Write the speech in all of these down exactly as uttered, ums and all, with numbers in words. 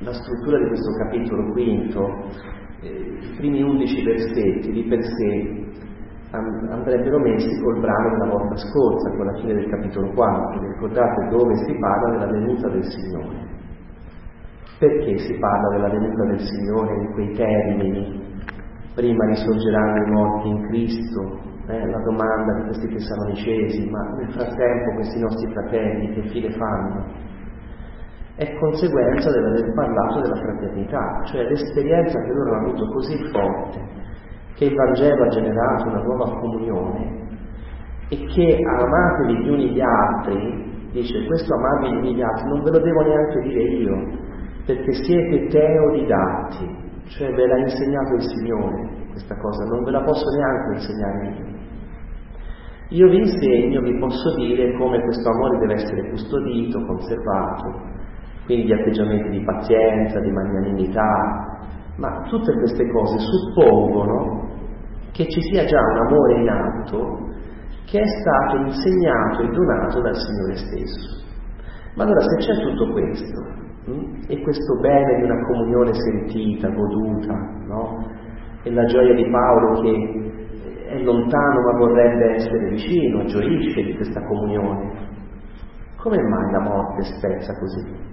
la struttura di questo capitolo quinto, eh, i primi undici versetti di per sé andrebbero messi col brano della volta scorsa, con la fine del capitolo quattro. Ricordate dove si parla della venuta del Signore? Perché si parla della venuta del Signore in quei termini? Prima risorgeranno i morti in Cristo, eh, la domanda di questi tessalonicesi, ma nel frattempo questi nostri fratelli che fine fanno? È conseguenza dell'aver parlato della fraternità, cioè l'esperienza che loro hanno avuto così forte che il Vangelo ha generato una nuova comunione e che amatevi gli uni gli altri, dice questo amatevi gli uni gli altri non ve lo devo neanche dire io, perché siete teodidatti, cioè ve l'ha insegnato il Signore questa cosa, non ve la posso neanche insegnare io. Io vi insegno, vi posso dire come questo amore deve essere custodito, conservato, quindi di atteggiamenti di pazienza, di magnanimità, ma tutte queste cose suppongono che ci sia già un amore in atto che è stato insegnato e donato dal Signore stesso. Ma allora se c'è tutto questo, mh, e questo bene di una comunione sentita, goduta, no? E la gioia di Paolo che è lontano ma vorrebbe essere vicino, gioisce di questa comunione, come mai la morte spezza così?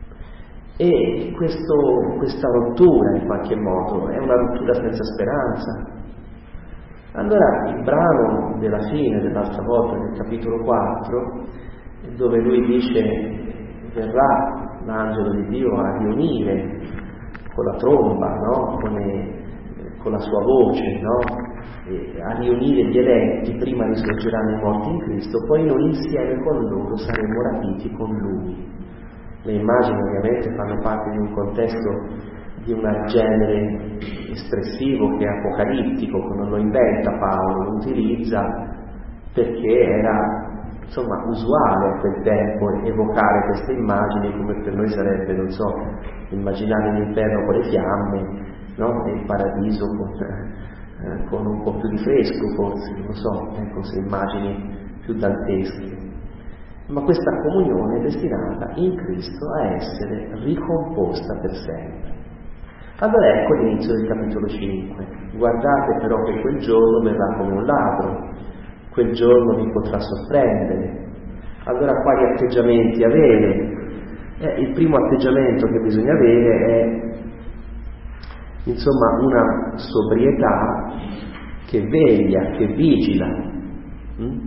E questo, questa rottura in qualche modo è una rottura senza speranza. Allora il brano della fine dell'altra volta del capitolo quattro, dove lui dice verrà l'angelo di Dio a riunire con la tromba, no? con, le, con la sua voce, no? E a riunire gli eletti, prima risorgeranno i morti in Cristo, poi noi insieme con loro saremo rapiti con lui. Le immagini ovviamente fanno parte di un contesto di un genere espressivo che è apocalittico, che non lo inventa Paolo, lo utilizza perché era insomma usuale a quel tempo evocare queste immagini, come per noi sarebbe, non so, immaginare l'inferno con le fiamme, no? E il paradiso con, eh, con un po' più di fresco forse, non so, ecco, se immagini più dantesche. Ma questa comunione è destinata in Cristo a essere ricomposta per sempre. Allora ecco l'inizio del capitolo cinque. Guardate però che quel giorno verrà come un ladro, quel giorno vi potrà sorprendere. Allora quali atteggiamenti avere? Eh, il primo atteggiamento che bisogna avere è insomma una sobrietà che veglia, che vigila. Mm?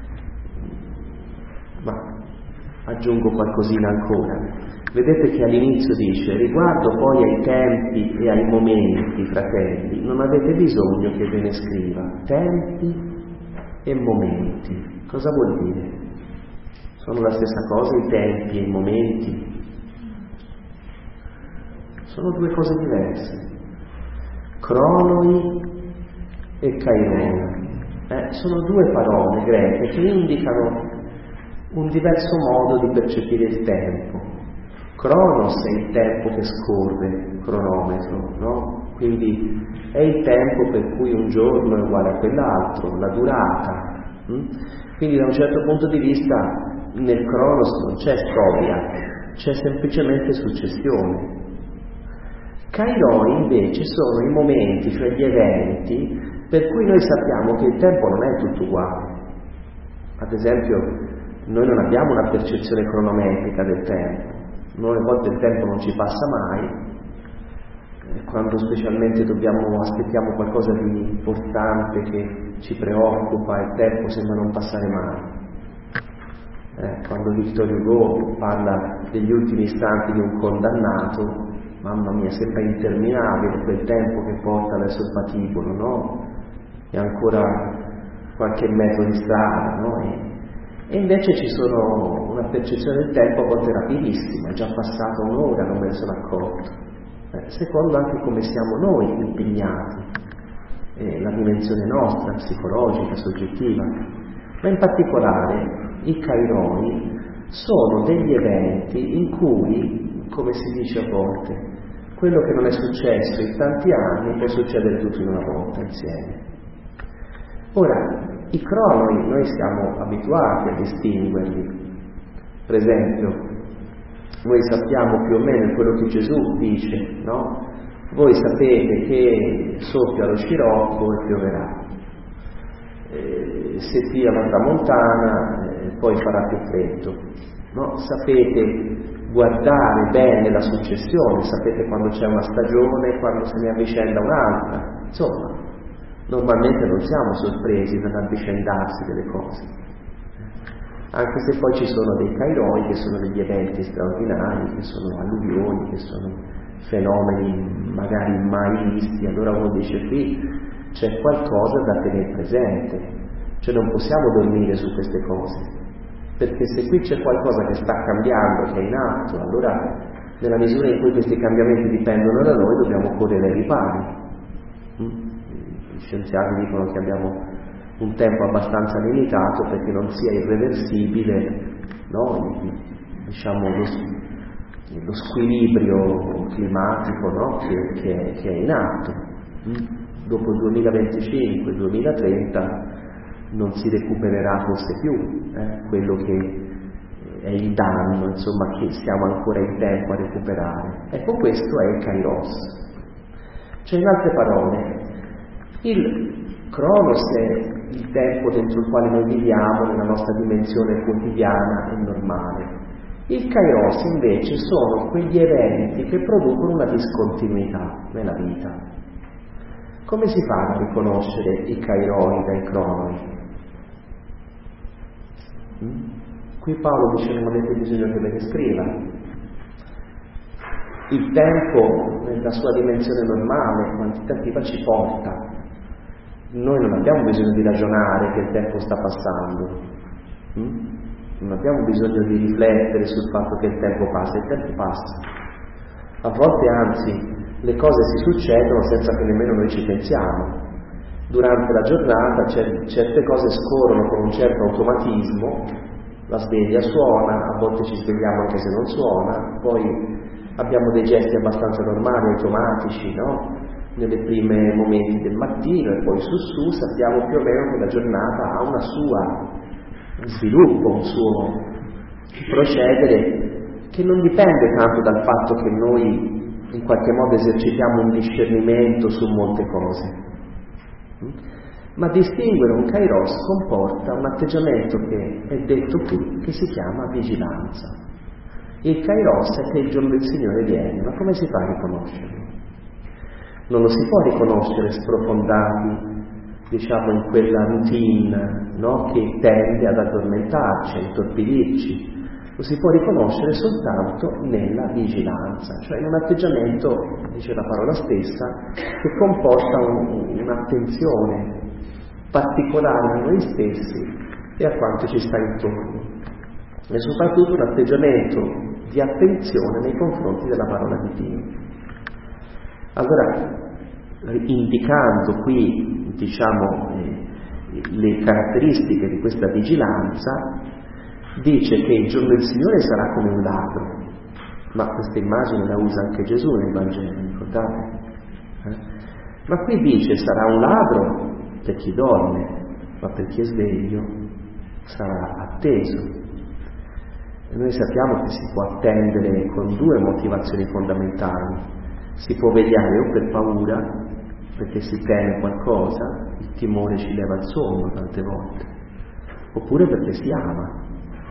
Ma aggiungo qualcosina ancora. Vedete che all'inizio dice: riguardo poi ai tempi e ai momenti, fratelli, non avete bisogno che ve ne scriva. Tempi e momenti. Cosa vuol dire? Sono la stessa cosa i tempi e i momenti? Sono due cose diverse. Cronoi e kairoi. Eh, sono due parole greche che indicano un diverso modo di percepire il tempo. Cronos è il tempo che scorre, cronometro, no? Quindi è il tempo per cui un giorno è uguale a quell'altro, la durata. Hm? Quindi da un certo punto di vista nel Cronos non c'è storia, c'è semplicemente successione. Kairoi invece sono i momenti, cioè gli eventi, per cui noi sappiamo che il tempo non è tutto uguale. Ad esempio, noi non abbiamo una percezione cronometrica del tempo. Noi a volte il tempo non ci passa mai, quando specialmente dobbiamo, aspettiamo qualcosa di importante che ci preoccupa, il tempo sembra non passare mai. Eh, quando Victor Hugo parla degli ultimi istanti di un condannato, mamma mia, sembra interminabile quel tempo che porta verso il patibolo, no? E ancora qualche metro di strada, no? E, E invece ci sono una percezione del tempo a volte rapidissima, è già passata un'ora, non me ne sono accorto, eh, secondo anche come siamo noi impegnati, eh, la dimensione nostra, psicologica, soggettiva. Ma in particolare i kairoi sono degli eventi in cui, come si dice a volte, quello che non è successo in tanti anni può succedere tutto in una volta insieme. Ora, i cronoi noi siamo abituati a distinguerli. Per esempio, Noi sappiamo più o meno quello che Gesù dice, no? Voi sapete che soffia lo scirocco e pioverà, eh, se pia la tramontana eh, poi farà più freddo, no? Sapete guardare bene la successione, sapete quando c'è una stagione e quando se ne avvicenda un'altra, insomma, normalmente non siamo sorpresi dall'avvicendarsi delle cose, anche se poi ci sono dei kairoi che sono degli eventi straordinari, che sono alluvioni, che sono fenomeni magari mai visti. Allora uno dice qui c'è qualcosa da tenere presente, cioè non possiamo dormire su queste cose, perché se qui c'è qualcosa che sta cambiando, che è in atto, allora nella misura in cui questi cambiamenti dipendono da noi dobbiamo correre ai ripari. Gli scienziati dicono che abbiamo un tempo abbastanza limitato perché non sia irreversibile, no? diciamo lo, lo squilibrio climatico, no? che, che, che è in atto. Dopo il duemilaventicinque duemilatrenta non si recupererà forse più eh? quello che è il danno, insomma, che siamo ancora in tempo a recuperare. Ecco, questo è il Kairos. Cioè, in altre parole, il Cronos è il tempo dentro il quale noi viviamo nella nostra dimensione quotidiana e normale. Il Kairos invece sono quegli eventi che producono una discontinuità nella vita. Come si fa a riconoscere i Kairoi dai Cronoi? Mm? Qui Paolo dice non avete bisogno che ve ne scriva. Il tempo nella sua dimensione normale, quantitativa, ci porta. Noi non abbiamo bisogno di ragionare che il tempo sta passando, mm? non abbiamo bisogno di riflettere sul fatto che il tempo passa, il tempo passa. A volte anzi le cose si succedono senza che nemmeno noi ci pensiamo. Durante la giornata certe cose scorrono con un certo automatismo, la sveglia suona, a volte ci svegliamo anche se non suona, poi abbiamo dei gesti abbastanza normali, automatici, no? Nelle prime momenti del mattino e poi su su sappiamo più o meno che la giornata ha una sua sviluppo, un suo procedere che non dipende tanto dal fatto che noi in qualche modo esercitiamo un discernimento su molte cose, ma distinguere un Kairos comporta un atteggiamento che è detto qui, che si chiama vigilanza. Il Kairos è che il giorno del Signore viene, ma come si fa a riconoscerlo? Non lo si può riconoscere sprofondati, diciamo, in quella routine, no? Che tende ad addormentarci, a intorpidirci. Lo si può riconoscere soltanto nella vigilanza, cioè in un atteggiamento, dice la parola stessa, che comporta un, un'attenzione particolare a noi stessi e a quanto ci sta intorno, e soprattutto un atteggiamento di attenzione nei confronti della parola di Dio. Allora, indicando qui, diciamo, eh, le caratteristiche di questa vigilanza, dice che il giorno del Signore sarà come un ladro, ma questa immagine la usa anche Gesù nel Vangelo, ricordate? Eh? Ma qui dice sarà un ladro per chi dorme, ma per chi è sveglio sarà atteso. E noi sappiamo che si può attendere con due motivazioni fondamentali. Si può vegliare o per paura, perché si teme qualcosa, il timore ci leva il sonno tante volte, oppure perché si ama.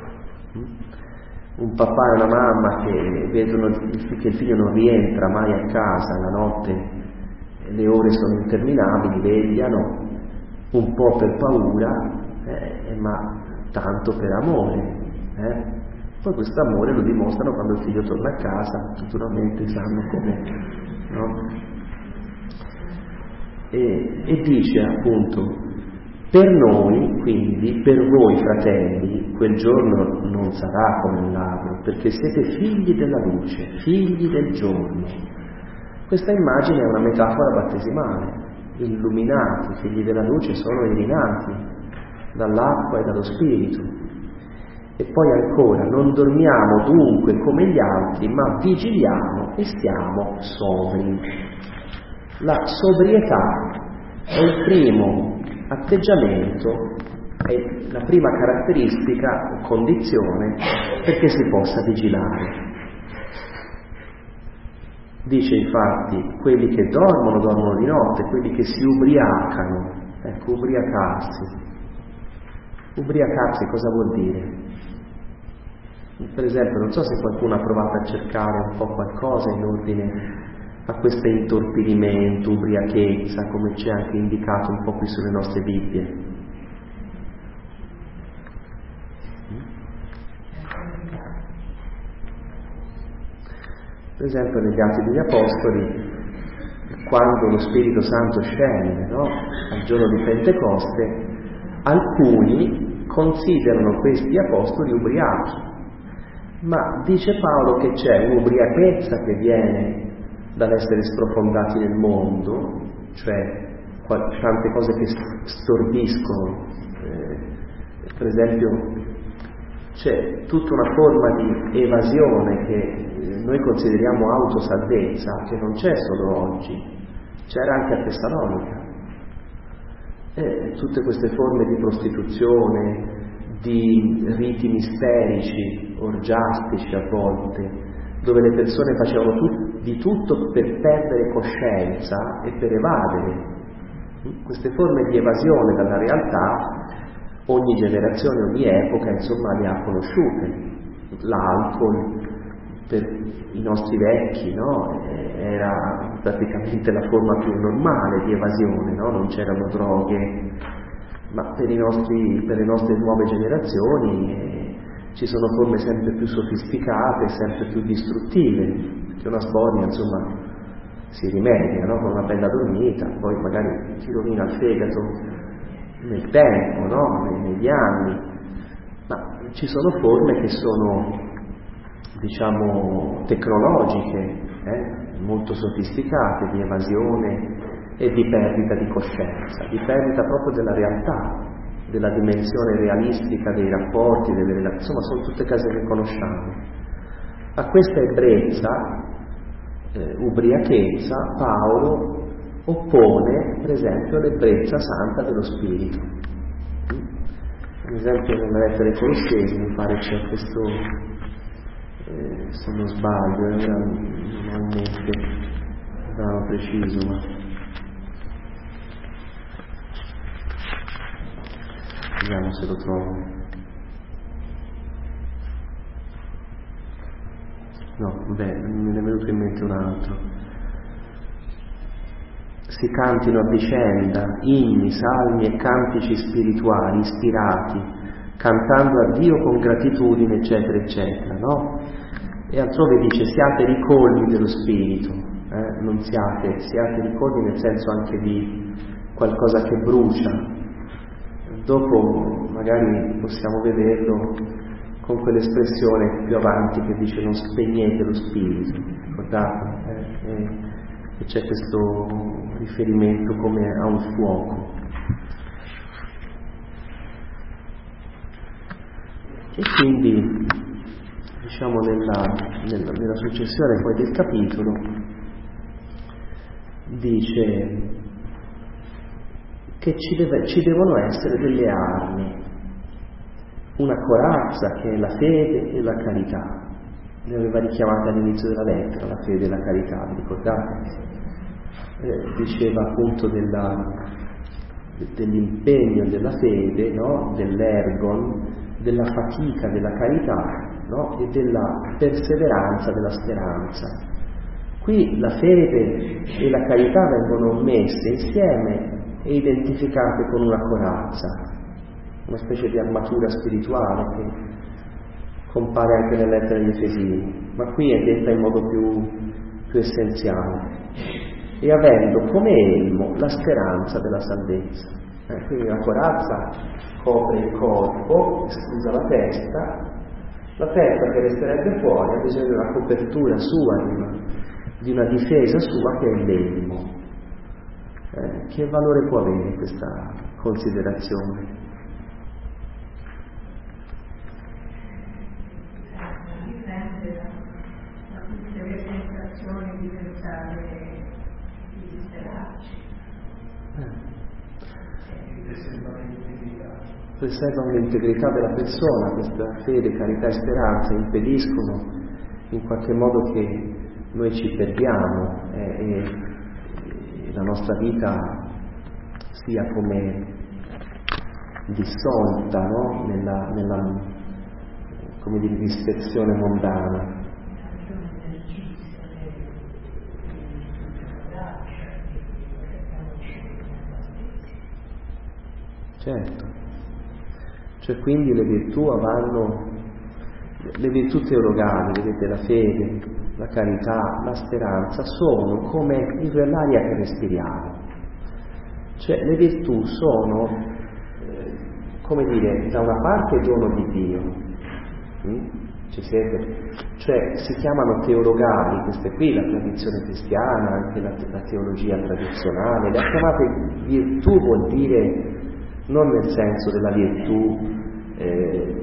Un papà e una mamma che vedono che il figlio non rientra mai a casa la notte, le ore sono interminabili, vegliano un po' per paura, eh, ma tanto per amore. Eh? Poi questo amore lo dimostrano quando il figlio torna a casa, naturalmente sanno come, no? E, e dice appunto: per noi, quindi, per voi fratelli, quel giorno non sarà come un ladro, perché siete figli della luce, figli del giorno. Questa immagine è una metafora battesimale. Illuminati, figli della luce, sono i rinati dall'acqua e dallo Spirito. E poi ancora, non dormiamo dunque come gli altri, ma vigiliamo e stiamo sobri. La sobrietà è il primo atteggiamento, è la prima caratteristica o condizione perché si possa vigilare. Dice infatti, quelli che dormono, dormono di notte, quelli che si ubriacano, ecco, ubriacarsi. Ubriacarsi cosa vuol dire? Per esempio, non so se qualcuno ha provato a cercare un po' qualcosa in ordine a questo intorpidimento, ubriachezza, come c'è anche indicato un po' qui sulle nostre Bibbie. Per esempio negli Atti degli Apostoli, quando lo Spirito Santo scende, no? Al giorno di Pentecoste, alcuni considerano questi apostoli ubriachi, ma dice Paolo che c'è un'ubriachezza che viene dall'essere sprofondati nel mondo, cioè tante cose che stordiscono, eh, per esempio c'è tutta una forma di evasione che noi consideriamo autosalvezza, che non c'è solo oggi, c'era anche a Tessalonica. E tutte queste forme di prostituzione, di riti misterici, orgiastici a volte, dove le persone facevano tut- di tutto per perdere coscienza e per evadere. Queste forme di evasione dalla realtà, ogni generazione, ogni epoca, insomma, le ha conosciute. L'alcol, per i nostri vecchi, no? Era praticamente la forma più normale di evasione, no? Non c'erano droghe, ma per, i nostri, per le nostre nuove generazioni eh, ci sono forme sempre più sofisticate, sempre più distruttive, che una sbornia, insomma, si rimedia, no? Con una bella dormita, poi magari si rovina il fegato nel tempo, no? Negli anni, ma ci sono forme che sono, diciamo, tecnologiche, eh? molto sofisticate, di evasione e di perdita di coscienza, di perdita proprio della realtà, della dimensione realistica dei rapporti, delle relazioni, insomma sono tutte cose che conosciamo. A questa ebbrezza, eh, ubriachezza, Paolo oppone per esempio l'ebbrezza santa dello Spirito. Per esempio nella lettera ai Colossesi mi pare c'è questo, eh, se non sbaglio, ora non ho in mente il brano preciso, ma vediamo se lo trovo. No, beh, me ne è venuto in mente un altro. Si cantino a vicenda inni, salmi e cantici spirituali ispirati, cantando a Dio con gratitudine, eccetera, eccetera, no? E altrove dice siate ricolmi dello Spirito, eh? Non siate, siate ricolmi nel senso anche di qualcosa che brucia. Dopo magari possiamo vederlo con quell'espressione più avanti che dice non spegnete lo Spirito, ricordate? Eh? E, e c'è questo riferimento come a un fuoco. E quindi, diciamo, nella, nella, nella successione poi del capitolo, dice che ci, deve, ci devono essere delle armi, una corazza che è la fede e la carità. Le aveva richiamate all'inizio della lettera, la fede e la carità, vi ricordate? Eh, diceva appunto della, dell'impegno della fede, no? Dell'ergon, della fatica della carità, no? E della perseveranza della speranza. Qui la fede e la carità vengono messe insieme e identificate con una corazza, una specie di armatura spirituale che compare anche nella lettera agli Efesini, ma qui è detta in modo più, più essenziale. E avendo come elmo la speranza della salvezza. Eh, quindi la corazza copre il corpo, esclusa la testa, la testa che resterebbe fuori ha bisogno di una copertura sua, di una, di una difesa sua che è l'elmo. Eh, che valore può avere questa considerazione? Di pensare di disperarci. Preservano l'integrità della persona, questa fede, carità e speranza impediscono in qualche modo che noi ci perdiamo e, e la nostra vita sia come dissolta, no? nella, nella come dire, dispersione mondana. Certo, cioè quindi le virtù vanno, le virtù teologali, vedete, la fede, la carità, la speranza, sono come l'aria che respiriamo. Cioè le virtù sono, eh, come dire, da una parte dono di Dio, mm? Ci siete? Cioè si chiamano teologali, queste qui, la tradizione cristiana, anche la, la teologia tradizionale, le ha chiamate virtù, vuol dire non nel senso della virtù, eh,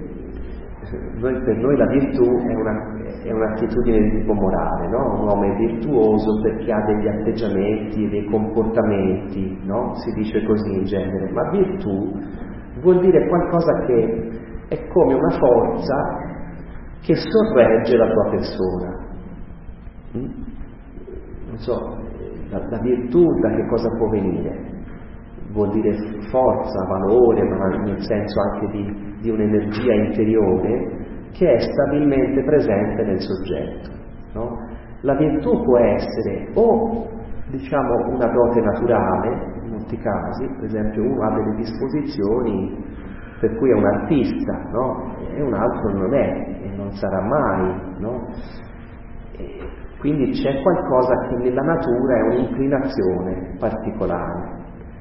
noi, per noi la virtù è, una, è un'attitudine di tipo morale, no? Un uomo è virtuoso perché ha degli atteggiamenti, dei comportamenti, no? Si dice così in genere, ma virtù vuol dire qualcosa che è come una forza che sorregge la tua persona. Mm? Non so, la, la virtù da che cosa può venire? Vuol dire forza, valore, ma nel senso anche di, di un'energia interiore che è stabilmente presente nel soggetto, no? La virtù può essere o, diciamo, una dote naturale, in molti casi, per esempio uno ha delle disposizioni per cui è un artista, no? E un altro non è, e non sarà mai, no? E quindi c'è qualcosa che nella natura è un'inclinazione particolare.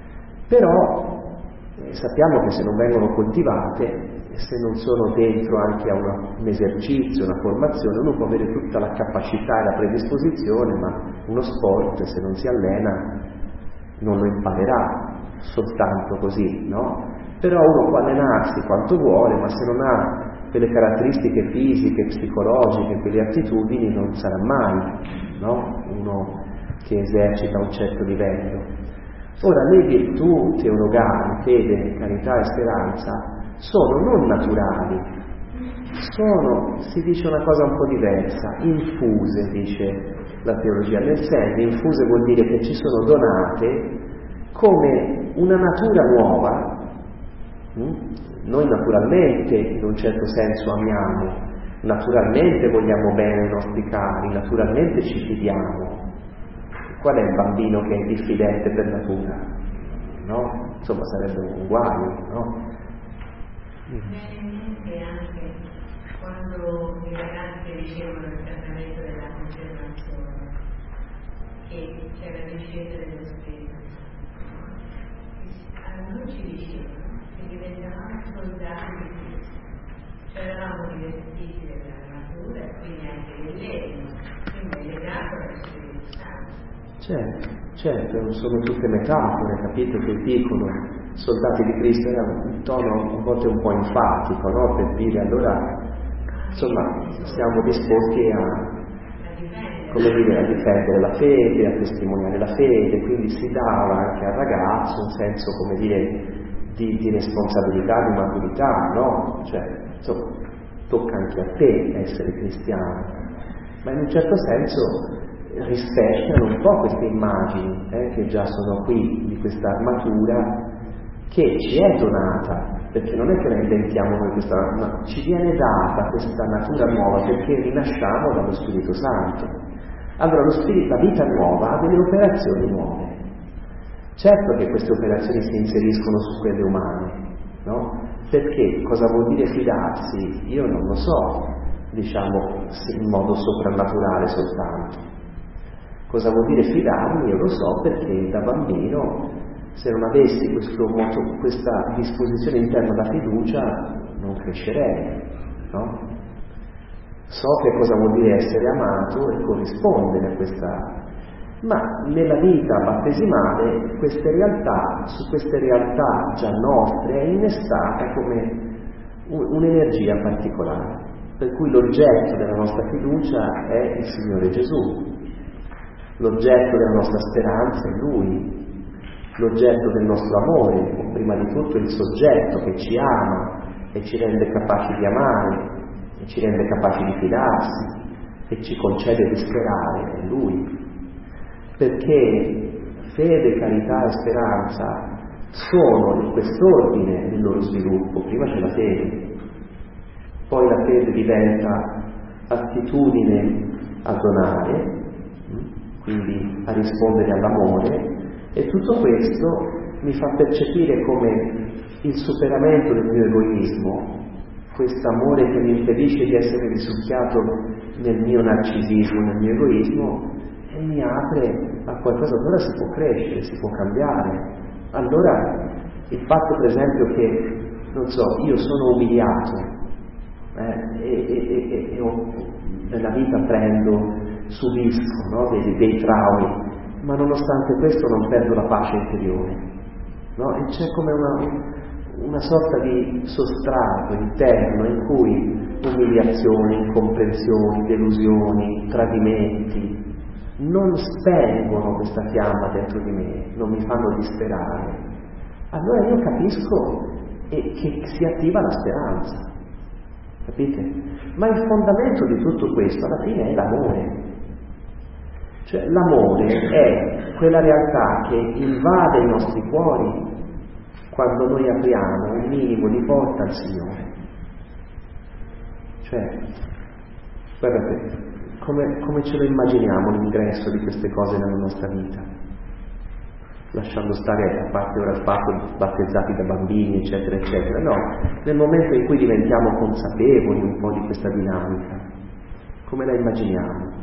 Però eh, sappiamo che se non vengono coltivate, se non sono dentro anche a una, un esercizio, una formazione, uno può avere tutta la capacità e la predisposizione, ma uno sport, se non si allena, non lo imparerà soltanto così, no? Però uno può allenarsi quanto vuole, ma se non ha quelle caratteristiche fisiche, psicologiche, quelle attitudini, non sarà mai, no? Uno che esercita un certo livello. Ora, le virtù teologali, fede, carità e speranza, sono non naturali, sono, si dice una cosa un po' diversa, infuse, dice la teologia, nel senso, infuse vuol dire che ci sono donate come una natura nuova. Noi naturalmente, in un certo senso, amiamo, naturalmente vogliamo bene ai nostri cari, naturalmente ci fidiamo. Qual è il bambino che è diffidente per natura? No? Insomma, sarebbe un guaio, no? Bene, anche quando i ragazzi ricevono il trattamento della conservazione, che c'è la discesa dello spirito, non ci ricevono, che diventavamo soldati di Cristo, cioè eravamo divertiti della natura e quindi anche dell'egno, quindi è legato allo Spirito Santo. Certo, certo, sono tutte metafore, capite, che dicono soldati di Cristo, era un tono a volte un po' enfatico, no? Per dire allora, insomma, siamo disposti a, come dire, a difendere la fede, a testimoniare la fede, quindi si dava anche al ragazzo un senso, come dire, di, di responsabilità, di maturità, no? Cioè, insomma, tocca anche a te essere cristiano, ma in un certo senso rispecchiano un po' queste immagini eh, che già sono qui, di questa armatura che ci è donata, perché non è che la inventiamo noi questa, ma ci viene data questa natura nuova perché rinasciamo dallo Spirito Santo. Allora lo Spirito, la vita nuova ha delle operazioni nuove. Certo che queste operazioni si inseriscono su quelle umane, no? Perché cosa vuol dire fidarsi? Io non lo so, diciamo in modo soprannaturale soltanto. Cosa vuol dire fidarmi? Io lo so perché da bambino, se non avessi questo moto, questa disposizione interna alla fiducia, non crescerei, no? So che cosa vuol dire essere amato e corrispondere a questa. Ma nella vita battesimale queste realtà, su queste realtà già nostre è innestata come un'energia particolare, per cui l'oggetto della nostra fiducia è il Signore Gesù. L'oggetto della nostra speranza è Lui, l'oggetto del nostro amore, o prima di tutto il soggetto che ci ama e ci rende capaci di amare, e ci rende capaci di fidarsi, e ci concede di sperare è Lui, perché fede, carità e speranza sono in quest'ordine il loro sviluppo. Prima c'è la fede, poi la fede diventa attitudine a donare, quindi a rispondere all'amore, e tutto questo mi fa percepire come il superamento del mio egoismo, questo amore che mi impedisce di essere risucchiato nel mio narcisismo, nel mio egoismo, e mi apre a qualcosa. Allora si può crescere, si può cambiare. Allora il fatto per esempio che, non so, io sono umiliato eh, e, e, e, e ho, nella vita prendo, subisco no, dei, dei traumi, ma nonostante questo non perdo la pace interiore, no? E c'è come una, una sorta di sostrato interno in cui umiliazioni, incomprensioni, delusioni, tradimenti non spengono questa fiamma dentro di me, non mi fanno disperare. Allora io capisco che si attiva la speranza, capite? Ma il fondamento di tutto questo alla fine è l'amore. Cioè l'amore è quella realtà che invade i nostri cuori quando noi apriamo un minimo di porta al Signore. Cioè, guardate, come, come ce lo immaginiamo l'ingresso di queste cose nella nostra vita? Lasciando stare, a parte ora il fatto, battezzati da bambini, eccetera, eccetera. No, nel momento in cui diventiamo consapevoli un po' di questa dinamica, come la immaginiamo?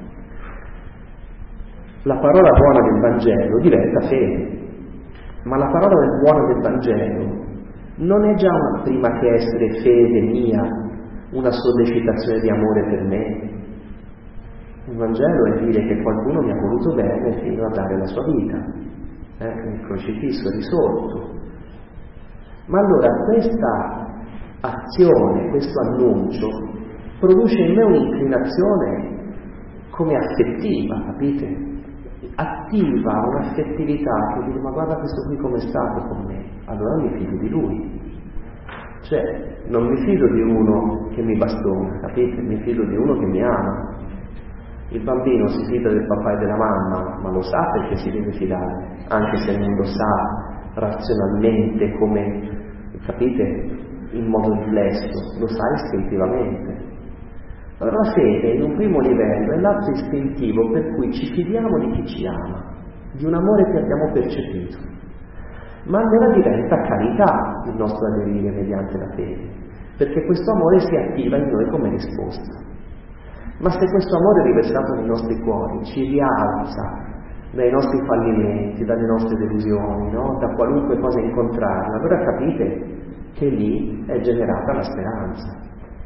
La parola buona del Vangelo diventa fede, ma la parola buona del Vangelo non è già una, prima che essere fede mia, una sollecitazione di amore per me. Il Vangelo è dire che qualcuno mi ha voluto bene fino a dare la sua vita, eh, nel crocifisso risorto. Ma allora questa azione, questo annuncio, produce in me un'inclinazione come affettiva, capite? Attiva un'affettività che dice: ma guarda questo qui come è stato con me, allora mi fido di lui. Cioè non mi fido di uno che mi bastona, capite? Mi fido di uno che mi ama. Il bambino si fida del papà e della mamma, ma lo sa perché si deve fidare, anche se non lo sa razionalmente, come, capite, in modo riflesso, lo sa istintivamente. Allora la fede in un primo livello è l'atto istintivo per cui ci fidiamo di chi ci ama, di un amore che abbiamo percepito, ma allora diventa carità il nostro aderire mediante la fede, perché questo amore si attiva in noi come risposta. Ma se questo amore riversato nei nostri cuori ci rialza dai nostri fallimenti, dalle nostre delusioni, no? Da qualunque cosa incontrarla, allora capite che lì è generata la speranza.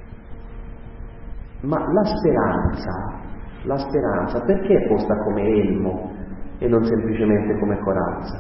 Ma la speranza, la speranza perché è posta come elmo e non semplicemente come corazza?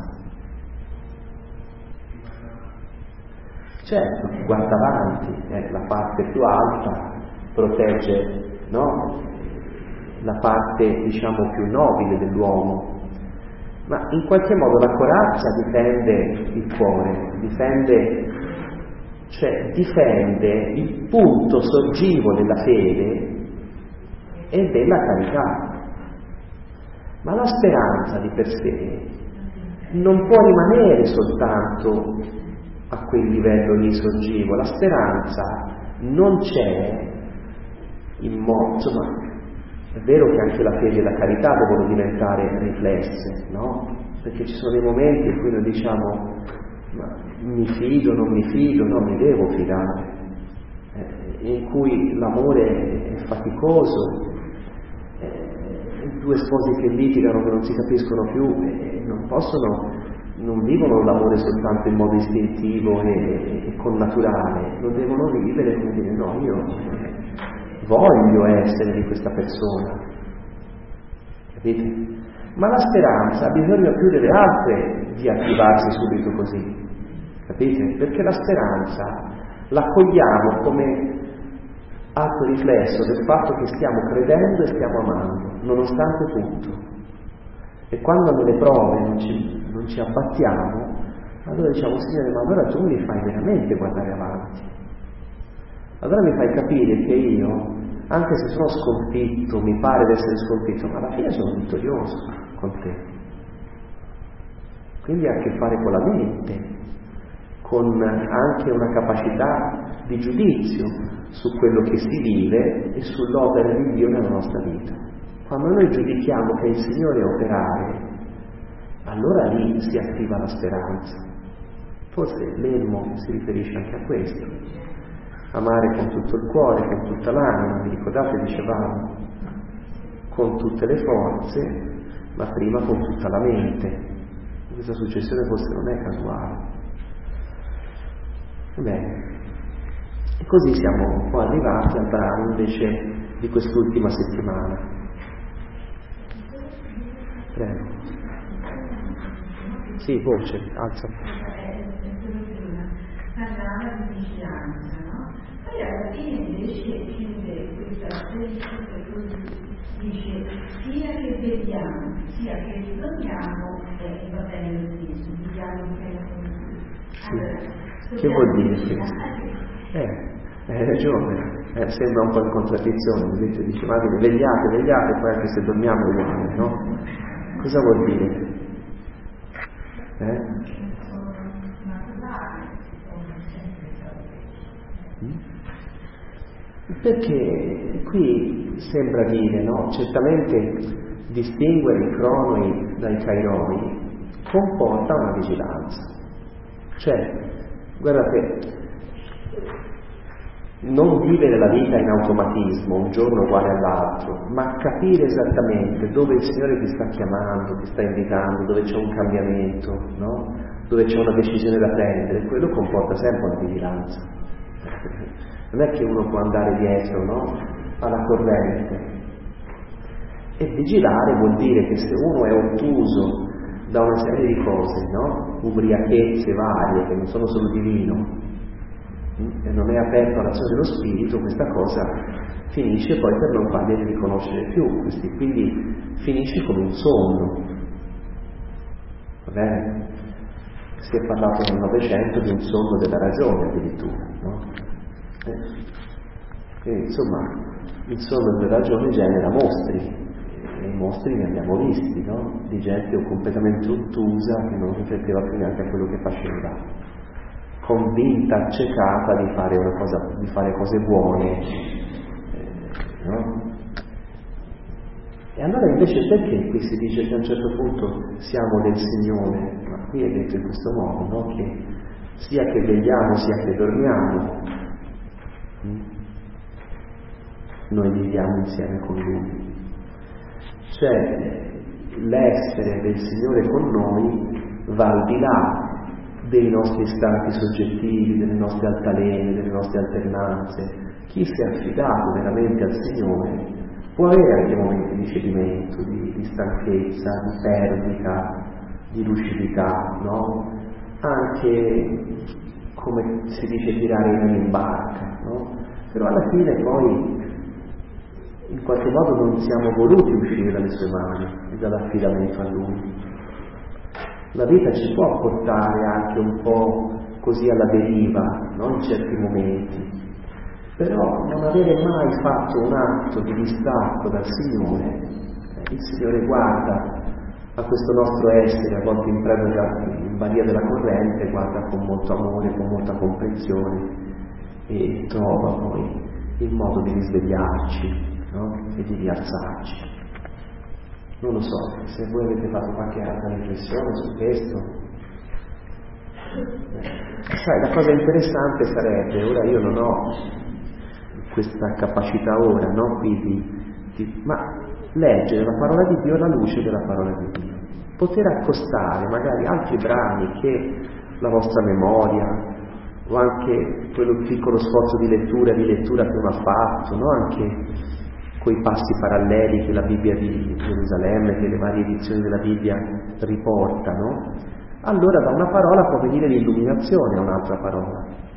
Certo, guarda avanti, è la parte più alta, protegge, no? La parte, diciamo, più nobile dell'uomo, ma in qualche modo la corazza difende il cuore, difende, cioè difende il punto sorgivo della fede e della carità. Ma la speranza di per sé non può rimanere soltanto a quel livello lì sorgivo. La speranza non c'è in modo, insomma, è vero che anche la fede e la carità devono diventare riflesse, no? Perché ci sono dei momenti in cui noi diciamo: ma mi fido, non mi fido, no, mi devo fidare, eh, in cui l'amore è faticoso, eh, due sposi che litigano, che non si capiscono più, eh, non possono, non vivono l'amore soltanto in modo istintivo e, e, e connaturale, lo devono vivere come dire: no, io eh, voglio essere di questa persona, capite? Ma la speranza ha bisogno più delle altre di attivarsi subito così, capite? Perché la speranza la cogliamo come atto riflesso del fatto che stiamo credendo e stiamo amando, nonostante tutto. E quando nelle prove non ci, non ci abbattiamo, allora diciamo: Signore, ma allora tu mi fai veramente guardare avanti. Allora mi fai capire che io anche se sono sconfitto, mi pare di essere sconfitto, ma alla fine sono vittorioso con te. Quindi ha a che fare con la mente, con anche una capacità di giudizio su quello che si vive e sull'opera di Dio nella nostra vita. Quando noi giudichiamo che il Signore è operare, allora lì si attiva la speranza. Forse l'elmo si riferisce anche a questo: amare con tutto il cuore, con tutta l'anima. Vi ricordate, dicevamo, con tutte le forze, ma prima con tutta la mente. Questa successione forse non è casuale. Bene, e così siamo un po' arrivati al brano invece di quest'ultima settimana. Prego. Sì, voce, alza. Parlava di vigilanza, no? Poi alla fine invece chiude questa dice sia che vediamo, sia che ritorniamo, eh, va bene lo stesso, vigiamo che allora, che vuol dire questo? Eh, hai ragione, eh, sembra un po' in contraddizione, vedete, dice, ma vegliate, vegliate, poi anche se dormiamo uguale, no? Cosa vuol dire? Eh? Perché qui sembra dire, no? Certamente distinguere i cronoi dai kairoi comporta una vigilanza. Cioè, guardate, non vivere la vita in automatismo, un giorno uguale all'altro, ma capire esattamente dove il Signore ti sta chiamando, ti sta invitando, dove c'è un cambiamento, no? Dove c'è una decisione da prendere, quello comporta sempre una vigilanza. Non è che uno può andare dietro, no? Alla corrente. E vigilare vuol dire che se uno è ottuso da una serie di cose, no? Ubriachezze varie che non sono solo divino, e non è aperto all'azione dello spirito, questa cosa finisce poi per non farglieli riconoscere più, questi, quindi finisce come un sonno. Va bene? Si è parlato nel Novecento di un sonno della ragione addirittura, no? Eh, e insomma, il sonno della ragione genera mostri, e i mostri ne abbiamo visti, no? Di gente completamente ottusa che non rifletteva più neanche a quello che faceva, convinta, accecata di fare una cosa, di fare cose buone, eh, no? E allora invece perché qui si dice che a un certo punto siamo del Signore? Ma qui è detto in questo modo, no? Che sia che vegliamo sia che dormiamo, noi viviamo insieme con Lui. Cioè l'essere del Signore con noi va al di là dei nostri istanti soggettivi, delle nostre altalene, delle nostre alternanze. Chi si è affidato veramente al Signore può avere anche momenti di cedimento, di, di stanchezza, di perdita, di lucidità, no? Anche, come si dice, tirare in barca, no? Però alla fine poi in qualche modo non siamo voluti uscire dalle sue mani e dall'affidamento a Lui. La vita ci può portare anche un po' così alla deriva, no? In certi momenti, però non avere mai fatto un atto di distacco dal Signore. Il Signore guarda a questo nostro essere, a volte in preda in balia della corrente, guarda con molto amore, con molta comprensione e trova poi il modo di risvegliarci, no? E di rialzarci. Non lo so, se voi avete fatto qualche altra riflessione su questo. Sai, la cosa interessante sarebbe, ora io non ho questa capacità ora, no? Qui di, di, ma leggere la parola di Dio alla luce della parola di Dio. Poter accostare magari altri brani che la vostra memoria, o anche quello piccolo sforzo di lettura e di lettura che uno ha fatto, no? Anche quei passi paralleli che la Bibbia di Gerusalemme, che le varie edizioni della Bibbia riportano, allora da una parola può venire l'illuminazione a un'altra parola.